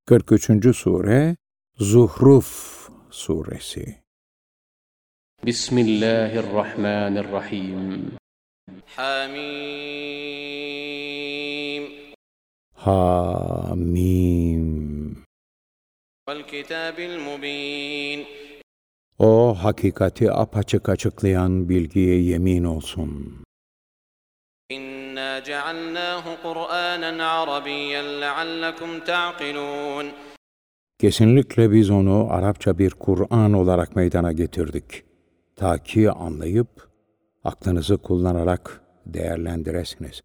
43. Sure Zuhruf Suresi. Bismillahirrahmanirrahim. حميم Hamim. والكتاب المبين O hakikati apaçık açıklayan bilgiye yemin olsun. إنا جعلناه قرآنا عربيا لعلكم تعقلون Kesinlikle biz onu Arapça bir Kur'an olarak meydana getirdik. Ta ki anlayıp, aklınızı kullanarak değerlendiresiniz.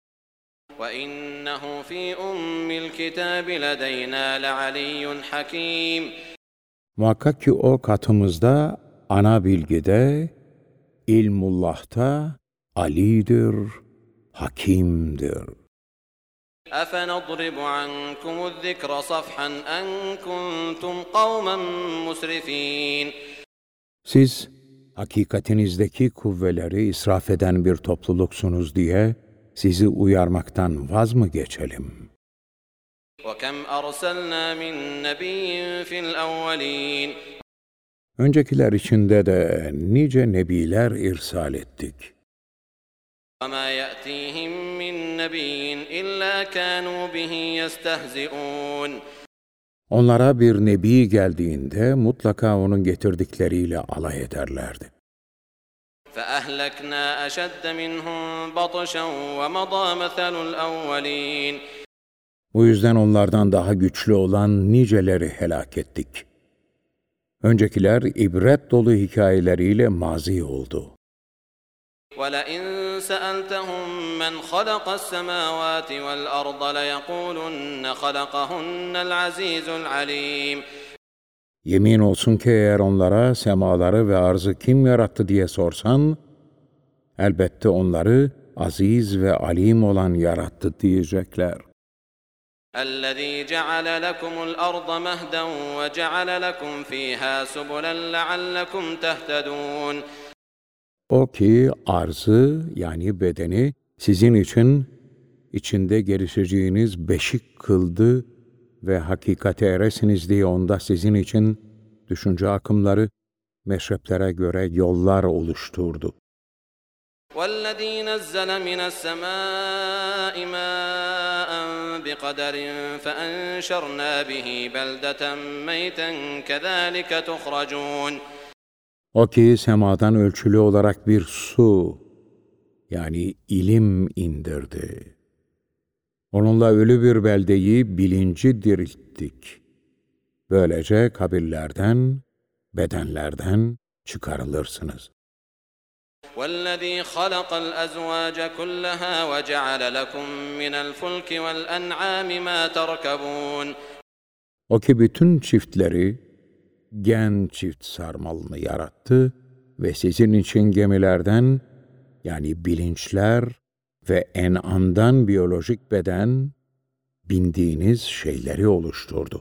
وإنه في أم الكتاب لدينا لعلي حكيم Muhakkak ki o katımızda, ana bilgide, ilmullah'ta alidir, hakimdir. أفنضرب عنكم الذكر صفحا أن كنتم قوما مسرفين Siz, hakikatinizdeki kuvveleri israf eden bir topluluksunuz diye, sizi uyarmaktan vaz mı geçelim? وكم أرسلنا من نبي في الأولين Öncekiler içinde de nice nebiler irsal ettik. وما يأتيهم من نبي إلا كانوا به يستهزئون Onlara bir nebi geldiğinde mutlaka onun getirdikleriyle alay ederlerdi. فأهلكنا أشد منهم بطشا ومضى مثل الأولين Bu yüzden onlardan daha güçlü olan niceleri helak ettik. Öncekiler ibret dolu hikayeleriyle mazi oldu. ولئن سألتهم من خلق السماوات والأرض ليقولن خلقهن العزيز العليم Yemin olsun ki eğer onlara semaları ve arzı kim yarattı diye sorsan, elbette onları aziz ve alim olan yarattı diyecekler. الذي جعل لكم الأرض مهدا وجعل لكم فيها سبلا لعلكم تهتدون O ki arzı yani bedeni sizin için içinde gelişeceğiniz beşik kıldı ve hakikate eresiniz diye onda sizin için düşünce akımları, meşreplere göre yollar oluşturdu. والذي نزل من السماء ماء بقدر فأنشرنا به بلدة ميتا كذلك تخرجون O ki semadan ölçülü olarak bir su, yani ilim indirdi. Onunla ölü bir beldeyi bilinci dirilttik. Böylece kabirlerden, bedenlerden çıkarılırsınız. والذي خلق الأزواج كلها وجعل لكم من الفلك والأنعام ما تركبون O ki bütün çiftleri, gen çift sarmalını yarattı ve sizin için gemilerden, yani bilinçler ve en'amdan biyolojik beden, bindiğiniz şeyleri oluşturdu.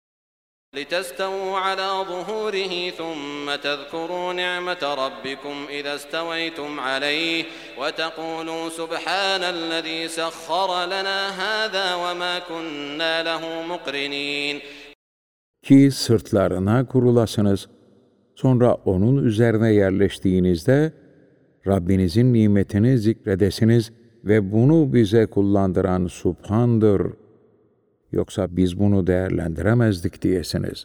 لتستووا على ظهوره ثم تذكروا نعمة ربكم إذا استويتم عليه وتقولوا سبحان الذي سخر لنا هذا وما كنا له مقرنين Ki sırtlarına kurulasınız. Sonra onun üzerine yerleştiğinizde Rabbinizin nimetini zikredesiniz ve bunu bize kullandıran Subhan'dır. Yoksa biz bunu değerlendiremezdik diyesiniz.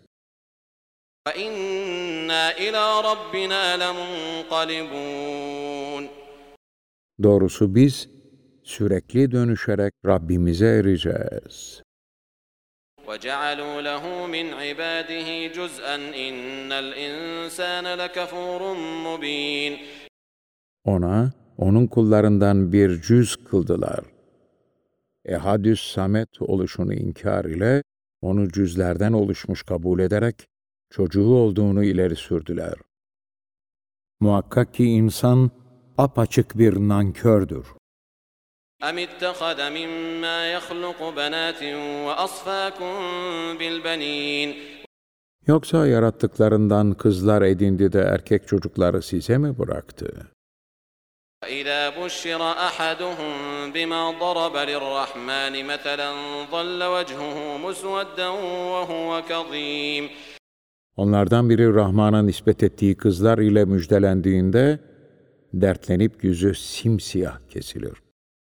وإنا إلى ربنا لمنقلبون Doğrusu biz sürekli dönüşerek Rabbimize ereceğiz. وجعلوا له من عباده جزءا إن الإنسان لكفور مبين Ona, onun kullarından bir cüz kıldılar. Ehadüs Samet oluşunu inkar ile, onu cüzlerden oluşmuş kabul ederek, çocuğu olduğunu ileri sürdüler. Muhakkak ki insan, apaçık bir nankördür. أم اتخذ مما يخلق بنات وأصفاكم بالبنين Yoksa yarattıklarından kızlar edindi de erkek çocukları size mi bıraktı? إذا بشر أحدهم بما ضرب للرحمن مثلا ظل وجهه مسودا وهو كظيم. Onlardan biri Rahman'a nispet ettiği kızlar ile müjdelendiğinde dertlenip yüzü simsiyah kesilir.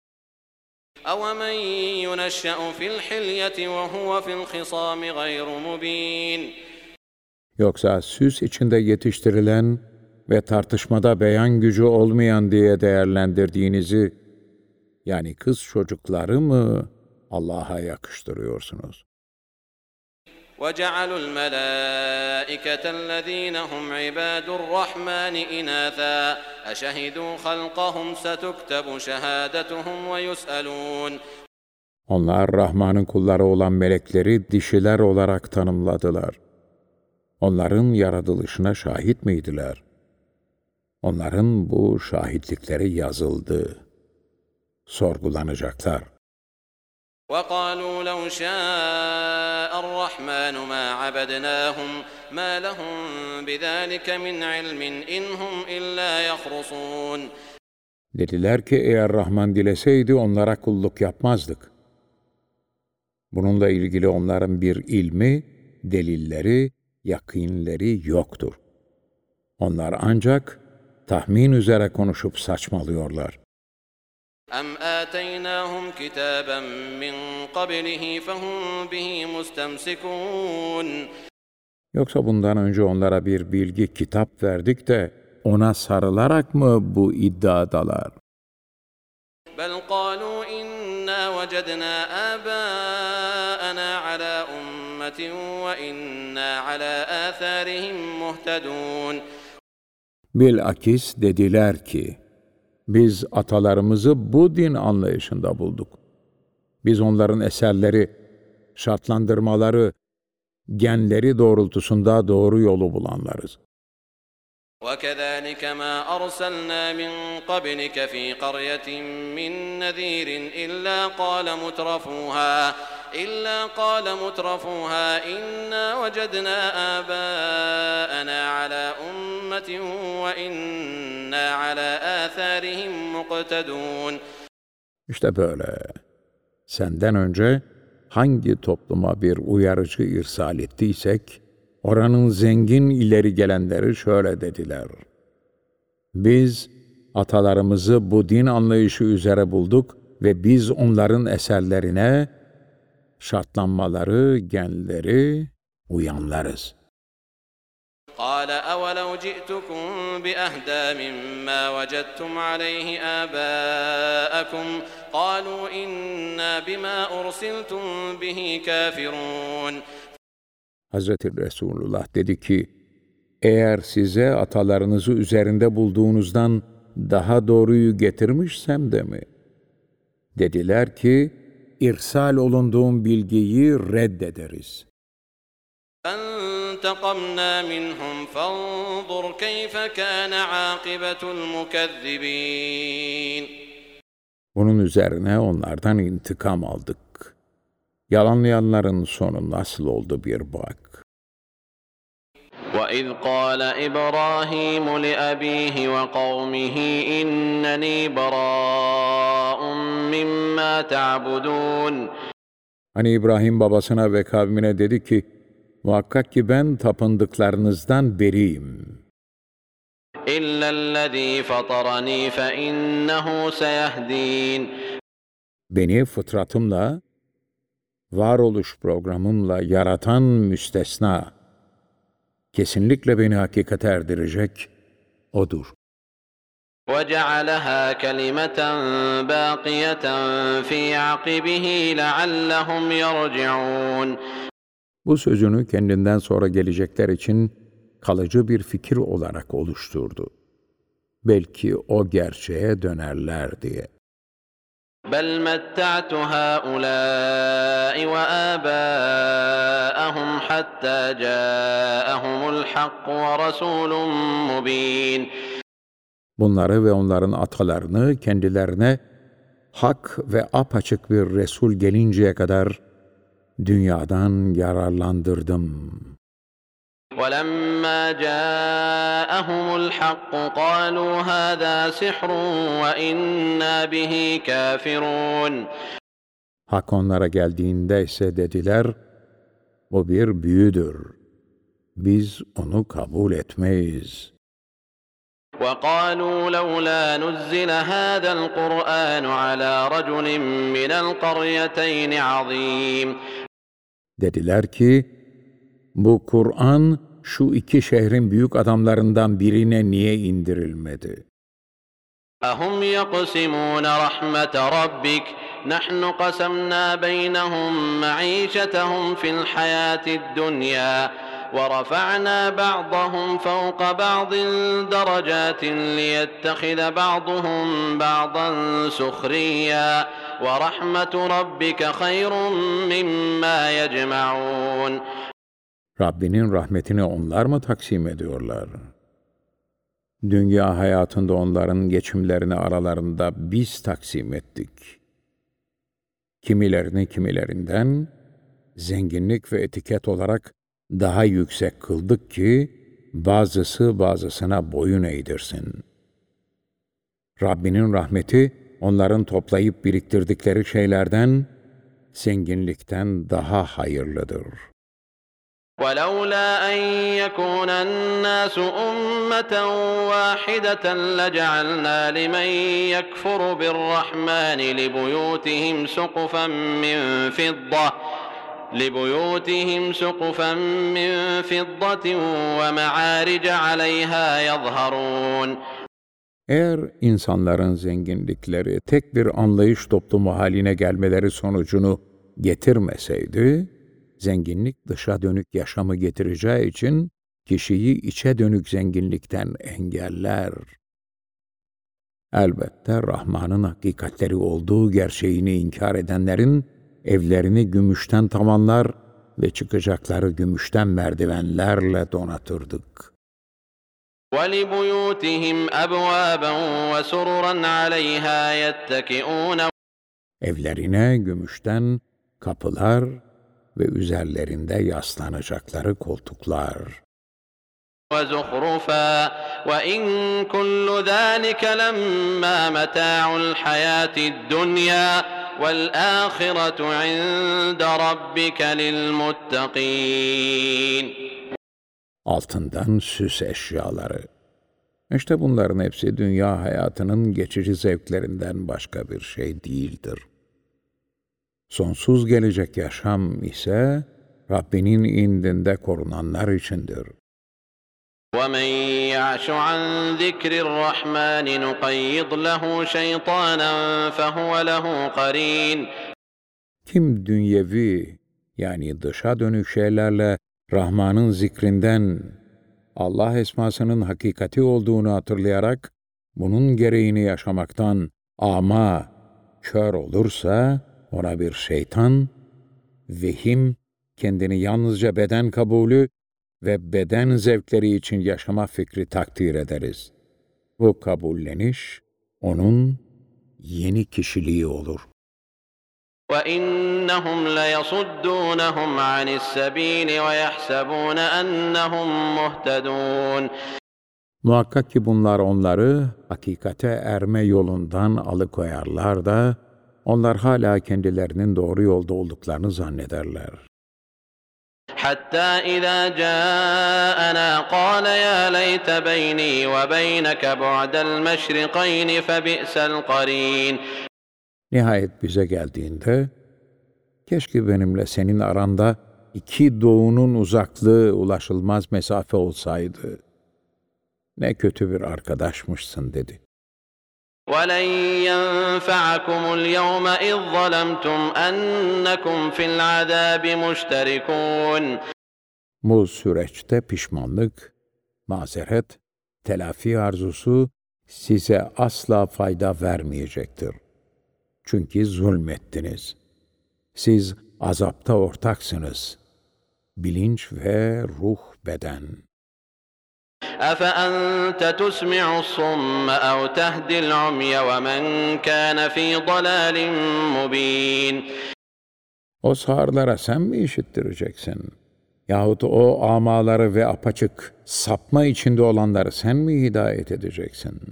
أَوَمَنْ يُنَشَّأُ فِي الْحِلْيَةِ وَهُوَ فِي الْخِصَامِ غَيْرُ مُبِينٍ. Yoksa süs içinde yetiştirilen ve tartışmada beyan gücü olmayan diye değerlendirdiğinizi, yani kız çocukları mı Allah'a yakıştırıyorsunuz? وَجَعَلُوا الْمَلَائِكَةَ الَّذ۪ينَ هُمْ عِبَادُ الرَّحْمَنِ إِنَاثًا أَشَهِدُوا خَلْقَهُمْ سَتُكْتَبُ شَهَادَتُهُمْ وَيُسْأَلُونَ. Onlar Rahman'ın kulları olan melekleri dişiler olarak tanımladılar. Onların yaratılışına şahit miydiler? Onların bu şahitlikleri yazıldı. Sorgulanacaklar. وَقَالُوا لَوْ شَاءَ الرَّحْمَنُ مَا عَبَدْنَاهُمْ مَا لَهُمْ بِذَٰلِكَ مِنْ عِلْمٍ إِنْ هُمْ إِلَّا يَخْرُصُونَ. Dediler ki eğer Rahman dileseydi onlara kulluk yapmazdık. Bununla ilgili onların bir ilmi, delilleri, yakînleri yoktur. Onlar ancak tahmin üzere konuşup saçmalıyorlar. أَمْ آتَيْنَاهُمْ كِتَابًا مِّن قَبْلِهِ فَهُمْ بِهِ مُسْتَمْسِكُونَ. Yoksa bundan önce onlara bir bilgi kitap verdik de ona sarılarak mı bu iddiadalar? بَلْ قَالُوا إِنَّا وَجَدْنَا آبَاءَنَا عَلَى أُمَّةٍ وَإِنَّا عَلَى آثَارِهِمْ مُهْتَدُونَ. Bilakis dediler ki, biz atalarımızı bu din anlayışında bulduk. Biz onların eserleri, şartlandırmaları, genleri doğrultusunda doğru yolu bulanlarız. وَكَذَٰلِكَ مَا أَرْسَلْنَا مِنْ قَبْلِكَ فِي قَرْيَةٍ مِّن نَّذِيرٍ إِلَّا قَالَ مُتْرَفُوهَا إِنَّا وَجَدْنَا آبَاءَنَا عَلَى أُمَّةٍ وَإِنَّا عَلَى آثَارِهِمْ مُقْتَدُونَ. İşte böyle. Senden önce hangi topluma bir uyarıcı irsal ettiysek, oranın zengin ileri gelenleri şöyle dediler: biz atalarımızı bu din anlayışı üzere bulduk ve biz onların eserlerine, şartlanmaları, genleri uyanlarız. قَالَ أَوَلَوْ جِئْتُكُمْ بِأَهْدَىٰ مِمَّا وَجَدتُّمْ عَلَيْهِ آبَاءَكُمْ قَالُوا إِنَّا بِمَا أُرْسِلْتُمْ بِهِ كَافِرُونَ. Hazreti Resulullah dedi ki, eğer size atalarınızı üzerinde bulduğunuzdan daha doğruyu getirmişsem de mi? Dediler ki, irsal olunduğum bilgiyi reddederiz. فَانْتَقَمْنَا مِنْهُمْ فَانْظُرْ كَيْفَ كَانَ عَاقِبَةُ الْمُكَذِّبِينَ. Bunun üzerine onlardan intikam aldık. Yalanlayanların sonu nasıl oldu bir bak. وَإِذْ قَالَ إِبْرَاهِيمُ لِأَبِيهِ وَقَوْمِهِ إِنَّنِي بَرَاءٌ مِّمَّا تَعْبُدُونَ. Hani İbrahim babasına ve kavmine dedi ki, muhakkak ki ben tapındıklarınızdan beriyim. إِلَّا الَّذ۪ي فَطَرَن۪ي فَاِنَّهُ سَيَهْد۪ينَ. Beni fıtratımla, varoluş programımla yaratan müstesna, kesinlikle beni hakikate erdirecek O'dur. وَجَعَلَهَا كَلِمَةً بَاقِيَةً فِي عَقِبِهِ لَعَلَّهُمْ يَرْجِعُونَ. Bu sözünü kendinden sonra gelecekler için kalıcı bir fikir olarak oluşturdu. Belki o gerçeğe dönerler diye. بَلْ مَتَّعْتُ هَٰؤُلَاءِ وَآبَاءَهُمْ حَتَّىٰ جَاءَهُمُ الْحَقُّ وَرَسُولٌ مُّب۪ينٌ. Bunları ve onların atalarını kendilerine hak ve apaçık bir Resul gelinceye kadar dünyadan yararlandırdım. ولما جاءهم الحق قالوا هذا سحر وإنا به كافرون. Hak onlara geldiğinde ise dediler, o bir büyüdür. Biz onu kabul etmeyiz. وقالوا لولا نزل هذا القرآن على رجل من القريتين عظيم. Dediler ki, bu Kur'an şu iki şehrin büyük adamlarından birine niye indirilmedi? أهم يقسمون رحمة ربك نحن قسمنا بينهم معيشتهم في الحياة الدنيا ورفعنا بعضهم فوق بعض درجات ليتخذ بعضهم بعضا سخريا ورحمة ربك خير مما يجمعون. Rabbinin rahmetini onlar mı taksim ediyorlar? Dünya hayatında onların geçimlerini aralarında biz taksim ettik. Kimilerini kimilerinden zenginlik ve etiket olarak daha yüksek kıldık ki bazısı bazısına boyun eğdirsin. Rabbinin rahmeti onların toplayıp biriktirdikleri şeylerden, zenginlikten daha hayırlıdır. ولولا أن يكون الناس أمة واحدة لجعلنا لمن يكفر بالرحمن لبيوتهم سقفا من فضة ومعارج عليها يظهرون. Eğer insanların zenginlikleri tek bir anlayış toplumu haline gelmeleri sonucunu getirmeseydi, zenginlik dışa dönük yaşamı getireceği için kişiyi içe dönük zenginlikten engeller. Elbette Rahman'ın hakikatleri olduğu gerçeğini inkar edenlerin evlerini gümüşten tavanlar ve çıkacakları gümüşten merdivenlerle donatırdık. وَلِبُيُوتِهِمْ أَبْوَابًا وَسُرُرًا عَلَيْهَا يَتَّكِئُونَ. Evlerine gümüşten kapılar ve üzerlerinde yaslanacakları koltuklar. وَزُخْرُفًا وَإِنْ كُلُّ ذَلِكَ لَمَّا مَتَاعُ الْحَيَاةِ الدُّنْيَا وَالْآخِرَةُ عِنْدَ رَبِّكَ لِلْمُتَّقِينَ. Altından süs eşyaları. İşte bunların hepsi dünya hayatının geçici zevklerinden başka bir şey değildir. Sonsuz gelecek yaşam ise Rabbinin indinde korunanlar içindir. وَمَنْ يَعْشُ عَنْ ذِكْرِ الرَّحْمَنِ نُقَيِّضْ لَهُ شَيْطَانًا فَهُوَ لَهُ قَرِينٌ. Kim dünyevi yani dışa dönük şeylerle Rahman'ın zikrinden, Allah esmasının hakikati olduğunu hatırlayarak bunun gereğini yaşamaktan ama kör olursa ona bir şeytan, vehim, kendini yalnızca beden kabulü ve beden zevkleri için yaşama fikri takdir ederiz. Bu kabulleniş onun yeni kişiliği olur. وَإِنَّهُمْ لَيَصُدُّونَهُمْ عَنِ السَّبِيلِ وَيَحْسَبُونَ أَنَّهُمْ مُهْتَدُونَ. Muhakkak ki bunlar onları hakikate erme yolundan alıkoyarlar da onlar hala kendilerinin doğru yolda olduklarını zannederler. حَتَّى إِذَا جَاءَنَا قَالَ يَا لَيْتَ بَيْنِي وَبَيْنَكَ بُعْدَ الْمَشْرِقَيْنِ فَبِئْسَ الْقَرِينُ. Nihayet bize geldiğinde, keşke benimle senin aranda iki doğunun uzaklığı ulaşılmaz mesafe olsaydı. Ne kötü bir arkadaşmışsın dedi. وَلَنْ يَنْفَعَكُمُ الْيَوْمَ إِذْ ظَلَمْتُمْ أَنَّكُمْ فِي الْعَذَابِ مُشْتَرِكُونَ. Bu süreçte pişmanlık, mazeret, telafi arzusu size asla fayda vermeyecektir. Çünkü zulmettiniz. Siz azapta ortaksınız. Bilinç ve ruh beden. أَفَأَنْتَ تُسْمِعُ الصُّمَّ أَوْ تَهْدِي الْعُمْيَ وَمَنْ كَانَ فِي ضَلَالٍ مُبِينٍ. O sağırlara sen mi işittireceksin? Yahut o amaları ve apaçık sapma içinde olanları sen mi hidayet edeceksin?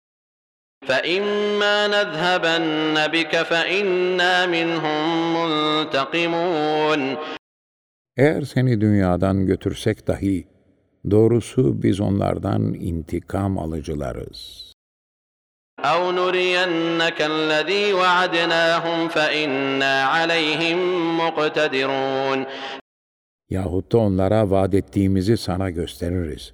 فَإِمَّا نَذْهَبَنَّ بِكَ فَإِنَّا مِنْهُمْ مُنْتَقِمُونَ. Eğer seni dünyadan götürsek dahi, doğrusu biz onlardan intikam alıcılarız. أَوْ نُرِيَنَّكَ الَّذ۪ي وَعَدْنَاهُمْ فَإِنَّا عَلَيْهِمْ مُقْتَدِرُونَ. Yahut da onlara vaat ettiğimizi sana gösteririz.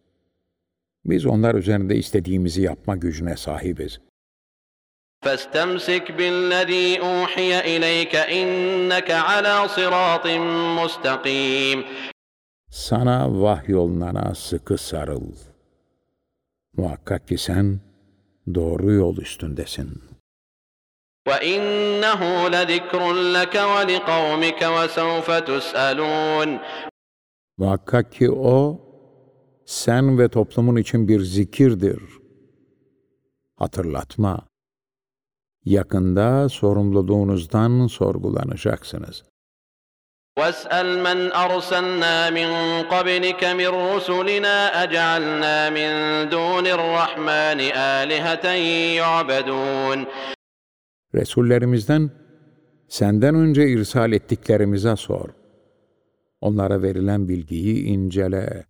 Biz onlar üzerinde istediğimizi yapma gücüne sahibiz. فَاسْتَمْسِكْ بِالَّذ۪ي أُوحِيَ إِلَيْكَ إِنَّكَ عَلَى صِرَاطٍ مُسْتَقِيمٍ. Sana vahyolunana sıkı sarıl. Muhakkak ki sen doğru yol üstündesin. وَإِنَّهُ لَذِكْرٌ لَكَ وَلِقَوْمِكَ وَسَوْفَ تُسْأَلُونَ. Muhakkak ki o, sen ve toplumun için bir zikirdir. Hatırlatma. Yakında sorumluluğunuzdan sorgulanacaksınız. وَاسْأَلْ مَنْ أَرْسَلْنَا مِنْ قَبْلِكَ مِنْ رُسُلِنَا أَجَعَلْنَا مِنْ دُونِ الرَّحْمَنِ آلِهَةً يُعْبَدُونَ. Resullerimizden, senden önce irsal ettiklerimize sor. Onlara verilen bilgiyi incele.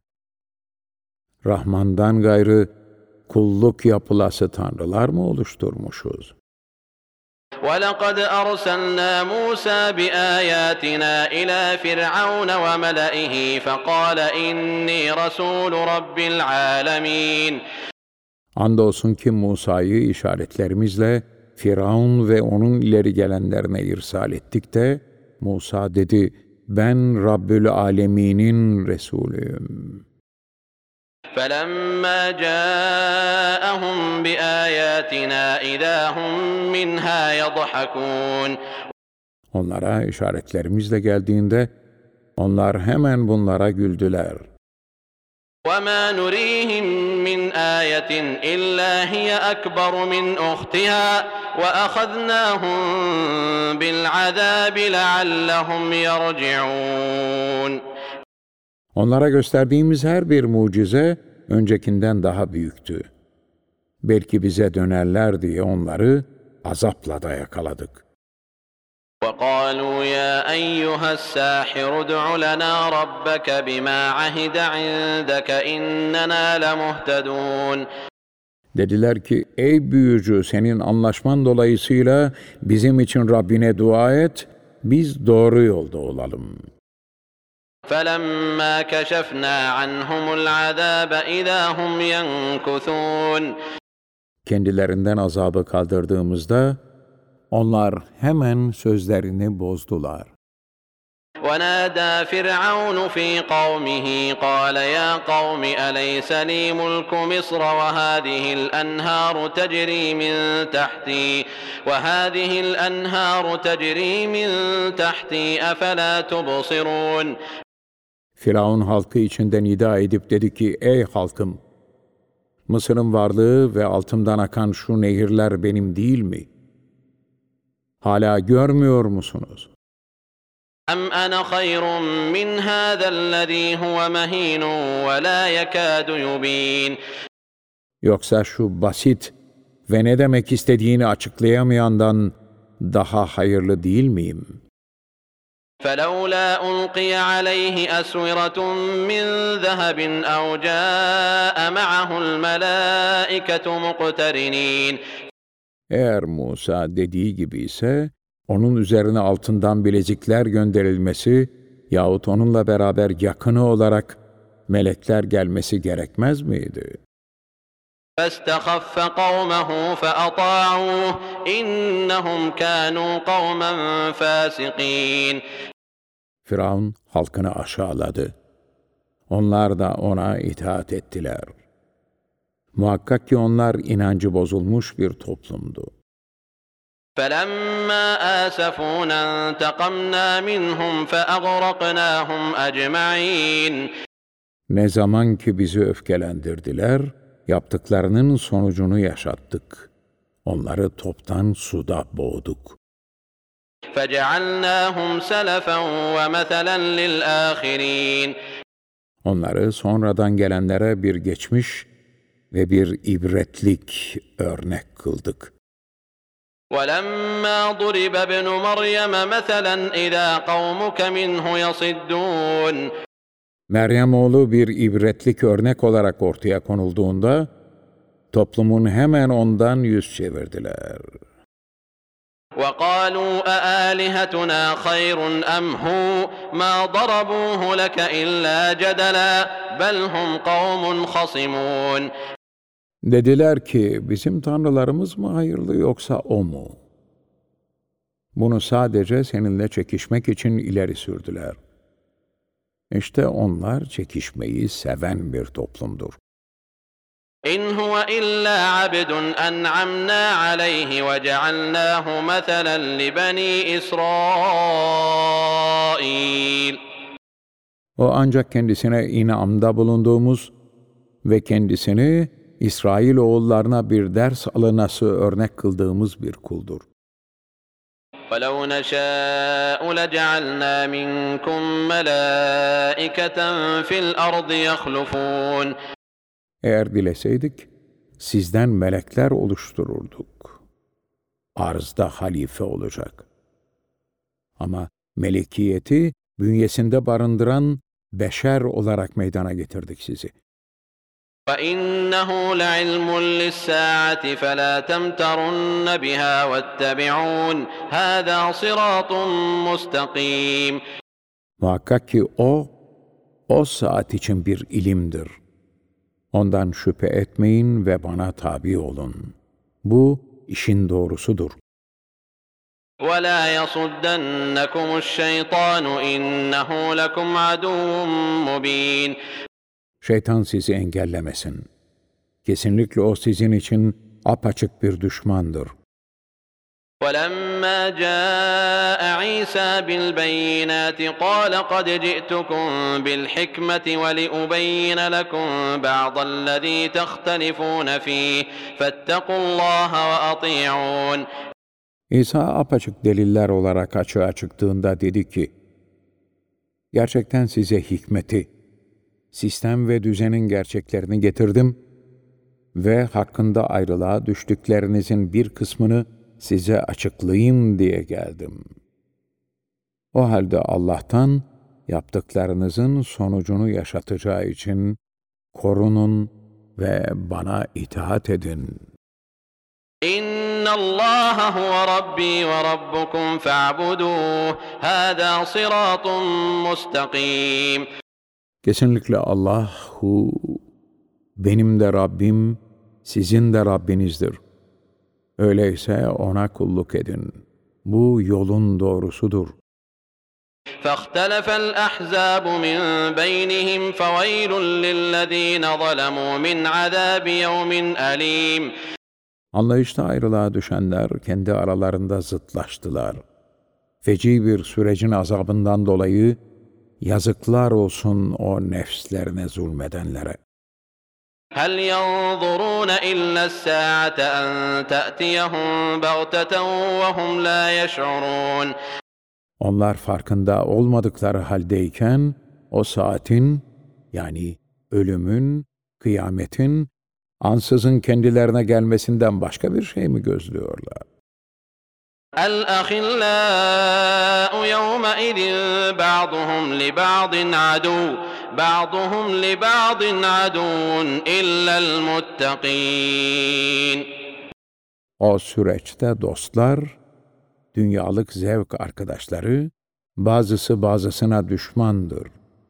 Rahman'dan gayrı kulluk yapılası tanrılar mı oluşturmuşuz? وَلَقَدْ أَرْسَلْنَا مُوسَى بِآيَاتِنَا إِلَى فِرْعَوْنَ وَمَلَئِهِ فَقَالَ إِنِّي رَسُولُ رَبِّ الْعَالَمِينَ. Andolsun ki Musa'yı işaretlerimizle Firavun ve onun ileri gelenlerine irsal ettik de, Musa dedi, ben Rabbül Alemin'in Resulüyüm. فَلَمَّا جَاءَهُمْ بِآيَاتِنَا إِذَا هُمْ مِنْهَا يَضْحَكُونَ. Onlara işaretlerimizle geldiğinde, onlar hemen bunlara güldüler. وَمَا نُرِيهِمْ مِنْ آيَةٍ إِلَّا هِيَ أَكْبَرُ مِنْ أُخْتِهَا وَأَخَذْنَاهُمْ بِالْعَذَابِ لَعَلَّهُمْ يَرْجِعُونَ. Onlara gösterdiğimiz her bir mucize, öncekinden daha büyüktü. Belki bize dönerler diye onları azapla da yakaladık. وَقَالُوا يَا أَيُّهَا السَّاحِرُ ادْعُ لَنَا رَبَّكَ بِمَا عَهِدَ عِندَكَ إِنَّنَا لَمُهْتَدُونَ. Dediler ki, ey büyücü, senin anlaşman dolayısıyla bizim için Rabbine dua et, biz doğru yolda olalım. فَلَمَّا كَشَفْنَا عَنْهُمُ الْعَذَابَ إِذَا هُمْ يَنْكُثُونَ. Kendilerinden azabı kaldırdığımızda, onlar hemen sözlerini bozdular. وَنَادَى فِرْعَوْنُ فِي قَوْمِهِ قَالَ يَا قَوْمِ أَلَيْسَ لِي مُلْكُ مِصْرَ وَهَٰذِهِ الْأَنْهَارُ تَجْرِي مِنْ تَحْتِي أَفَلَا تُبْصِرُونَ. Firavun halkı içinde nida edip dedi ki, ey halkım, Mısır'ın varlığı ve altımdan akan şu nehirler benim değil mi? Hala görmüyor musunuz? أَمْ أَنَا خَيْرٌ مِّنْ هَٰذَا الَّذ۪ي هُوَ مَه۪ينٌ وَلَا يَكَادُ يُب۪ينٌ. Yoksa şu basit ve ne demek istediğini açıklayamayandan daha hayırlı değil miyim? فَلَوْلَا أُلْقِيَ عَلَيْهِ أَسْوِرَةٌ مِّن ذَهَبٍ أَوْ جَاءَ مَعَهُ الْمَلَائِكَةُ مُقْتَرِنِينَ. Eğer Musa dediği gibi ise, onun üzerine altından bilezikler gönderilmesi yahut onunla beraber yakını olarak melekler gelmesi gerekmez miydi? فَاسْتَخَفَّ قَوْمَهُ فَأَطَاعُوهُ إِنَّهُمْ كَانُوا قَوْمًا فَاسِقِينَ. Firavun halkını aşağıladı. Onlar da ona itaat ettiler. Muhakkak ki onlar inancı bozulmuş bir toplumdu. فَلَمَّا آسَفُونَا انْتَقَمْنَا مِنْهُمْ فَأَغْرَقْنَاهُمْ أَجْمَعِينَ. Ne zaman ki bizi öfkelendirdiler, yaptıklarının sonucunu yaşattık. Onları toptan suda boğduk. فَجَعَلْنَاهُمْ سَلَفًا وَمَثَلًا لِلْآخِرِينَ. Onları sonradan gelenlere bir geçmiş ve bir ibretlik örnek kıldık. وَلَمَّا ضُرِبَ ابْنُ مَرْيَمَ مَثَلًا إِذَا قَوْمُكَ مِنْهُ يَصِدُّونَ. Meryem oğlu bir ibretlik örnek olarak ortaya konulduğunda, toplumun hemen ondan yüz çevirdiler. وَقَالُوا أَآلِهَتُنَا خَيْرٌ أَمْ هُوَ مَا ضَرَبُوهُ لَكَ إِلَّا جَدَلًا بَلْ هُمْ قَوْمٌ خَصِمُونَ. Dediler ki, bizim tanrılarımız mı hayırlı yoksa o mu? Bunu sadece seninle çekişmek için ileri sürdüler. İşte onlar çekişmeyi seven bir toplumdur. إِنْ هُوَ إِلَّا عَبْدٌ أَنْعَمْنَا عَلَيْهِ وَجَعَلْنَاهُ مَثَلًا لِبَنِي إِسْرَائِيلَ. O ancak kendisine inamda bulunduğumuz ve kendisini İsrailoğullarına bir ders alınası örnek kıldığımız bir kuldur. وَلَوْ نَشَاءُ لَجَعَلْنَا مِنْكُمْ مَلَائِكَةً فِي الْأَرْضِ يَخْلُفُونَ. Eğer dileseydik, sizden melekler oluştururduk. Arzda halife olacak. Ama melekiyeti bünyesinde barındıran beşer olarak meydana getirdik sizi. وَإِنَّهُ لَعِلْمٌ لِلسَّاعَةِ فَلَا تَمْتَرُنَّ بِهَا وَاتَّبِعُونِ هَذَا صِرَاطٌ مُسْتَقِيمٌ. Muhakkak ki o saat için bir ilimdir. Ondan şüphe etmeyin ve bana tabi olun. Bu işin doğrusudur. وَلَا يَصُدَّنَّكُمُ الشَّيْطَانُ إِنَّهُ لَكُمْ عَدُوٌّ مُّبِينٌ. Şeytan sizi engellemesin. Kesinlikle o sizin için apaçık bir düşmandır. وَلَمَّا جَاءَ عِيسَى بِالْبَيِّنَاتِ قَالَ قَدْ جِئْتُكُم بِالْحِكْمَةِ وَلِأُبَيِّنَ لَكُم بَعْضَ الَّذِي تَخْتَلِفُونَ فِيهِ فَاتَّقُوا اللَّهَ وَأَطِيعُونِ. İsa apaçık deliller olarak açığa çıktığında dedi ki, gerçekten size hikmeti, sistem ve düzenin gerçeklerini getirdim ve hakkında ayrılığa düştüklerinizin bir kısmını size açıklayayım diye geldim. O halde Allah'tan yaptıklarınızın sonucunu yaşatacağı için korunun ve bana itaat edin. إِنَّ اللَّهَ هُوَ رَبِّي وَرَبُّكُمْ فَاعْبُدُوهُ هَذَا صِرَاطٌ مُسْتَقِيمٌ. Kesinlikle Allahu benim de Rabbim, sizin de Rabbinizdir. Öyleyse ona kulluk edin. Bu yolun doğrusudur. فَاخْتَلَفَ الْأَحْزَابُ مِنْ بَيْنِهِمْ فَوَيْلٌ لِلَّذِينَ ظَلَمُوا مِنْ عَذَابِ يَوْمٍ أَلِيمٍ. Anlayışta ayrılığa düşenler kendi aralarında zıtlaştılar. Feci bir sürecin azabından dolayı yazıklar olsun o nefslerine zulmedenlere. هَلْ يَنْظُرُونَ إِلَّا السَّاعَةَ أَنْ تَأْتِيَهُمْ بَغْتَةً وَهُمْ لَا يَشْعُرُونَ. Onlar farkında olmadıkları haldeyken o saatin, yani ölümün, kıyametin, ansızın kendilerine gelmesinden başka bir şey mi gözlüyorlar? الْأَخِلَّاءُ يَوْمَئِذٍ بَعْضُهُمْ لِبَعْضٍ عَدُوٌّ بَعْضُهُمْ لِبَعْضٍ عَدُوٌّ إِلَّا الْمُتَّقِينَ. O süreçte dostlar, dünyalık zevk arkadaşları, bazısı bazısına düşmandır.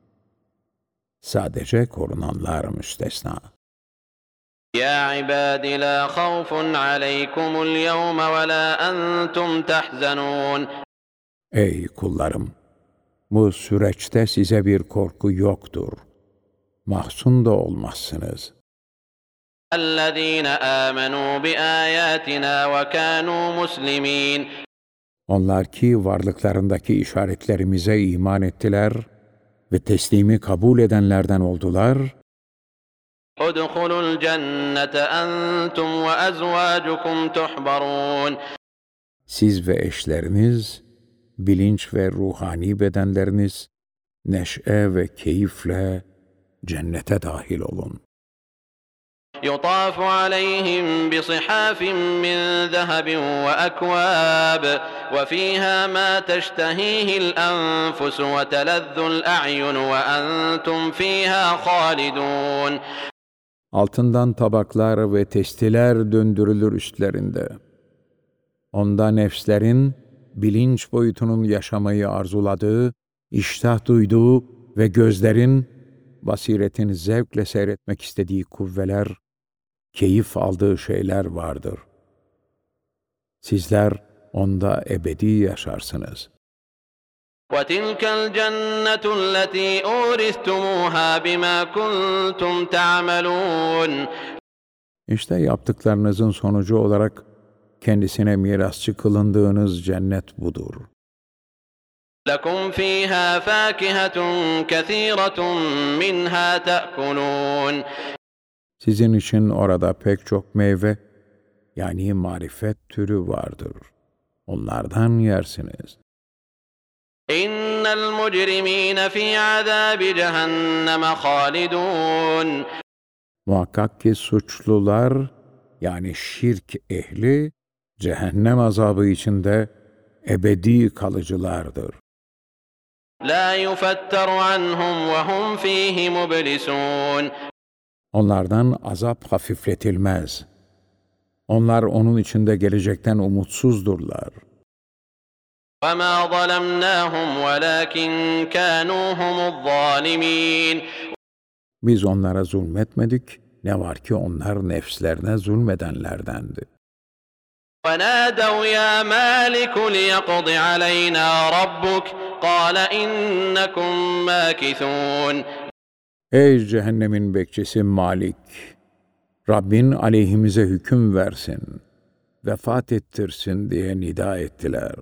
Sadece korunanlar müstesna. يَا عِبَادِ لَا خَوْفٌ عَلَيْكُمُ الْيَوْمَ وَلَا أَنْتُمْ تَحْزَنُونَ. Ey kullarım! Bu süreçte size bir korku yoktur. Mahzun da olmazsınız. الَّذِينَ آمَنُوا بِآيَاتِنَا وَكَانُوا مُسْلِمِينَ. Onlar ki varlıklarındaki işaretlerimize iman ettiler ve teslimi kabul edenlerden oldular. ادخلوا الجنة أنتم وأزواجكم تحبرون. Siz ve eşleriniz bilinç ve ruhani bedenleriniz, neşe ve keyifle cennete dahil olun. يطاف عليهم بصحاف من ذهب وأكواب وفيها ما تشتهيه الأنفس وتلذ الأعين وأنتم فيها خالدون. Altından tabaklar ve testiler döndürülür üstlerinde. Onda nefslerin, bilinç boyutunun yaşamayı arzuladığı, iştah duyduğu ve gözlerin, basiretin zevkle seyretmek istediği kuvveler, keyif aldığı şeyler vardır. Sizler onda ebedi yaşarsınız. وَتِلْكَ الْجَنَّةُ الَّتِي أُورِثْتُمُوهَا بِمَا كُنْتُمْ تَعْمَلُونَ. İşte yaptıklarınızın sonucu olarak kendisine mirasçı kılındığınız cennet budur. لَكُمْ فِيهَا فَاكِهَةٌ كَثِيرَةٌ مِنْهَا تَأْكُلُونَ. Sizin için orada pek çok meyve, yani marifet türü vardır. Onlardan yersiniz. إِنَّ الْمُجْرِمِينَ فِي عَذَابِ جَهَنَّمَ خَالِدُونَ. Muhakkak ki suçlular, yani şirk ehli, cehennem azabı içinde ebedi kalıcılardır. لَا يُفَتَّرُ عَنْهُمْ وَهُمْ فِيهِ مُبْلِسُونَ. Onlardan azap hafifletilmez. Onlar onun içinde gelecekten umutsuzdurlar. وَمَا ظَلَمْنَاهُمْ وَلَكِنْ كَانُوا هُمُ الظَّالِمِينَ. Biz onlara zulmetmedik, ne var ki onlar nefslerine zulmedenlerdendi. وَنَادَوْا يَا مَالِكُ لِيَقْضِ عَلَيْنَا رَبُّكَ قَالَ إِنَّكُمْ مَاكِثُونَ. Ey cehennemin bekçisi Malik! Rabbin aleyhimize hüküm versin, vefat ettirsin diye nida ettiler.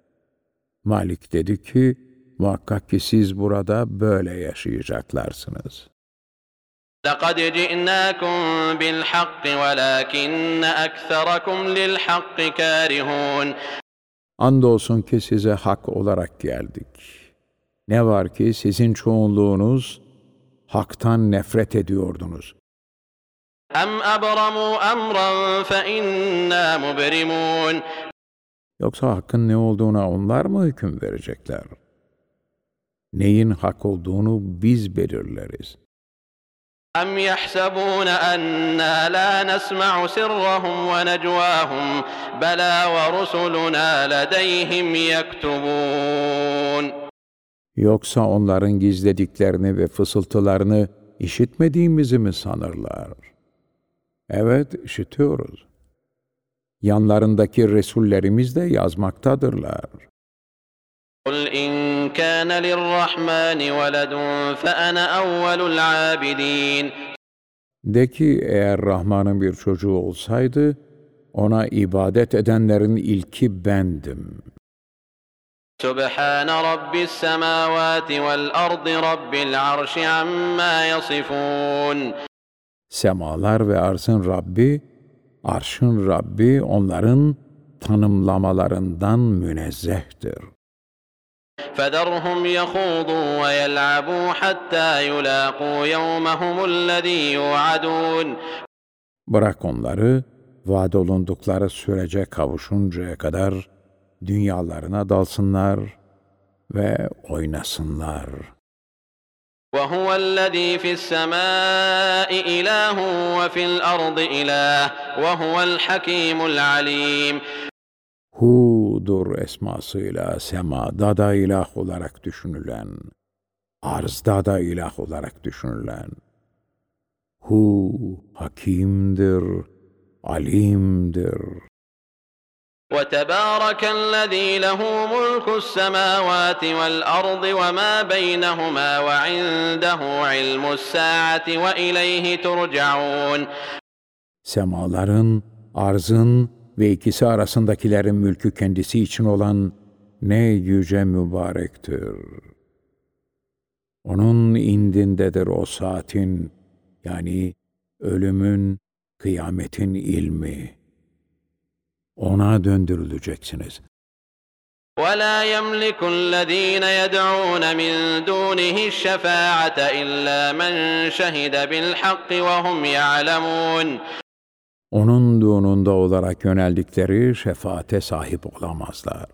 Malik dedi ki, muhakkak ki siz burada böyle yaşayacaklarsınız. لَقَدْ جِئْنَاكُمْ بِالْحَقِّ وَلَكِنَّ أَكْثَرَكُمْ لِلْحَقِّ كَارِهُونَ. Andolsun ki size hak olarak geldik. Ne var ki sizin çoğunluğunuz haktan nefret ediyordunuz. أَمْ أَبْرَمُوا أَمْرًا فَإِنَّا مُبْرِمُونَ. Yoksa hakkın ne olduğuna onlar mı hüküm verecekler? Neyin hak olduğunu biz belirleriz. أَمْ يَحْسَبُونَ أَنَّا لَا نَسْمَعُ سِرَّهُمْ وَنَجْوَاهُمْ بَلَى وَرُسُلُنَا لَدَيْهِمْ يَكْتُبُونَ. Yoksa onların gizlediklerini ve fısıltılarını işitmediğimizi mi sanırlar? Evet, işitiyoruz. Yanlarındaki Resullerimiz de yazmaktadırlar. قُلْ إِنْ كَانَ لِلرَّحْمَنِ وَلَدٌ فَأَنَا أَوَّلُ الْعَابِدِينَ. De ki eğer Rahman'ın bir çocuğu olsaydı, ona ibadet edenlerin ilki bendim. سُبْحَانَ رَبِّ السَّمَاوَاتِ وَالْأَرْضِ رَبِّ الْعَرْشِ عَمَّا يَصِفُونَ. Semalar ve arzın Rabbi, arşın Rabbi onların tanımlamalarından münezzehtir. فَذَرْهُمْ يَخُوضُوا وَيَلْعَبُوا حَتَّى يُلَاقُوا يَوْمَهُمُ الَّذ۪ي يُوعَدُونَ. Bırak onları, vaad olundukları sürece kavuşuncaya kadar dünyalarına dalsınlar ve oynasınlar. وَهُوَ الَّذ۪ي فِي السَّمَاءِ إِلَٰهٌ وَفِي الْأَرْضِ إِلَٰهٌ وَهُوَ الْحَك۪يمُ الْعَل۪يمُ. Hu'dur esmasıyla semada da ilah olarak düşünülen, arzda da ilah olarak düşünülen. Hu hakimdir, alimdir. وَتَبَارَكَ الَّذ۪ي لَهُ مُلْكُ السَّمَاوَاتِ وَالْأَرْضِ وَمَا بَيْنَهُمَا وَعِنْدَهُ عِلْمُ السَّاعَةِ وَإِلَيْهِ تُرْجَعُونَ. Semaların, arzın ve ikisi arasındakilerin mülkü kendisi için olan ne yüce mübarektir. Onun indindedir o saatin, yani ölümün, kıyametin ilmi. Ona döndürüleceksiniz. ولا يملك الذين يدعون من دونه الشفاعة إلا من شهد بالحق وهم يعلمون. Onunduğununda olarak yöneldikleri şefaate sahip olamazlar.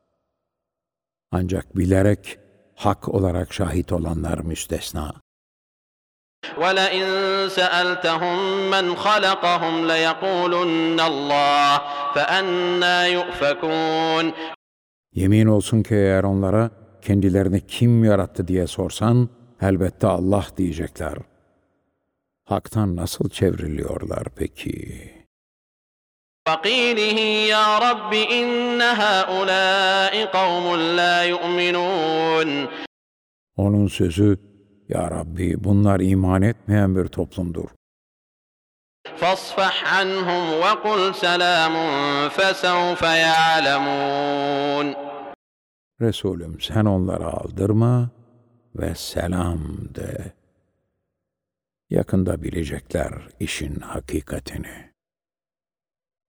Ancak bilerek hak olarak şahit olanlar müstesna. وَلَئِنْ سَأَلْتَهُمْ مَنْ خَلَقَهُمْ لَيَقُولُنَّ اللّٰهِ فَأَنَّا يُؤْفَكُونَ. Yemin olsun ki eğer onlara kendilerini kim yarattı diye sorsan, elbette Allah diyecekler. Hak'tan nasıl çevriliyorlar peki? وَقِيلِهِ يَا رَبِّ إِنَّ هَؤُلَاءِ قَوْمٌ لَا يُؤْمِنُونَ. Onun sözü, Ya Rabbi bunlar iman etmeyen bir toplumdur. فَاصْفَحْ عَنْهُمْ وَقُلْ سَلَامٌ فَسَوْفَ يَعْلَمُونَ. Resulüm sen onlara aldırma ve selam de. Yakında bilecekler işin hakikatini.